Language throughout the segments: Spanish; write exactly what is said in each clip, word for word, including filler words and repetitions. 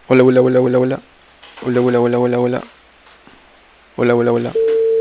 Hola, hola, hola, hola, hola. Hola, hola, hola, hola, hola. Hola, hola, hola.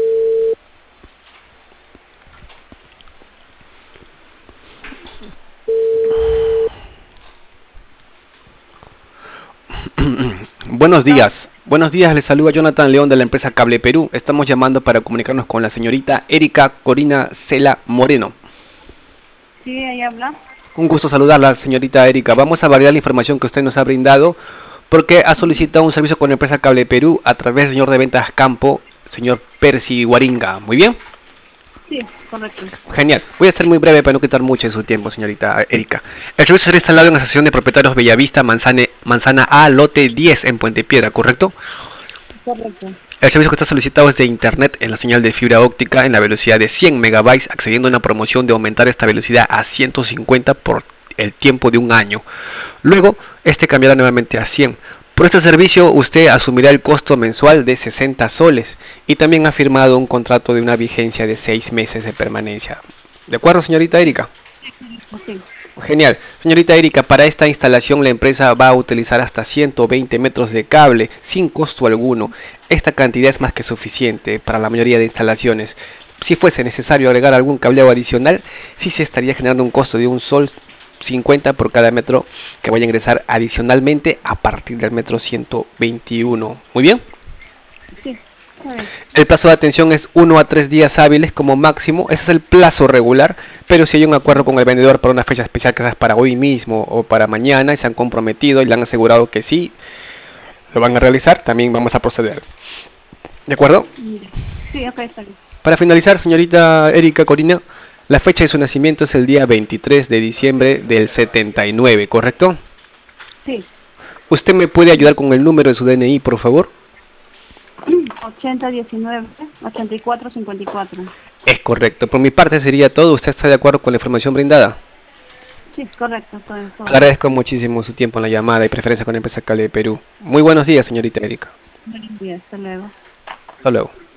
Buenos ¿No? días. Buenos días, les saluda Jonathan León de la empresa Cable Perú. Estamos llamando para comunicarnos con la señorita Erika Corina Cela Moreno. Sí, ahí habla. Un gusto saludarla, señorita Erika. Vamos a validar la información que usted nos ha brindado porque ha Ujú. solicitado un servicio con la empresa Cable Perú a través del señor de ventas Campo, señor Percy Guaringa. Muy bien. Sí, correcto. Genial. Voy a ser muy breve para no quitar mucho de su tiempo, señorita Erika. El servicio será instalado en la estación de propietarios Bellavista, Manzane, Manzana A, lote diez en Puente Piedra, ¿correcto? Correcto. El servicio que está solicitado es de internet en la señal de fibra óptica en la velocidad de cien megabytes, accediendo a una promoción de aumentar esta velocidad a ciento cincuenta por el tiempo de un año. Luego, este cambiará nuevamente a cien. Por este servicio, usted asumirá el costo mensual de sesenta soles y también ha firmado un contrato de una vigencia de seis meses de permanencia. ¿De acuerdo, señorita Erika? Sí, correcto, sí. Genial. Señorita Erika, para esta instalación la empresa va a utilizar hasta ciento veinte metros de cable sin costo alguno. Esta cantidad es más que suficiente para la mayoría de instalaciones. Si fuese necesario agregar algún cableado adicional, sí se estaría generando un costo de un sol cincuenta por cada metro que vaya a ingresar adicionalmente a partir del metro ciento veintiuno. Muy bien. Sí, está bien. El plazo de atención es uno a tres días hábiles como máximo. Ese es el plazo regular. Pero si hay un acuerdo Ujú. con el vendedor para una fecha especial, quizás para hoy mismo o para mañana, y se han comprometido y le han asegurado que sí lo van a realizar, también vamos a proceder. ¿De acuerdo? Ya. Sí, ok, está bien. Para finalizar, señorita Erika Corina, la fecha de su nacimiento es el día veintitrés de diciembre del setenta y nueve, ¿correcto? Sí. ¿Usted me puede ayudar con el número de su D N I, por favor? ochenta diecinueve ochenta y cuatro cincuenta y cuatro. Es correcto. Por mi parte sería todo. ¿Usted está de acuerdo con la información brindada? Sí, correcto, todo, todo bien. Agradezco muchísimo su tiempo en la llamada y preferencia con la empresa Cable de Perú. Muy buenos días, señorita Erika. Buenos días, hasta luego. Hasta luego.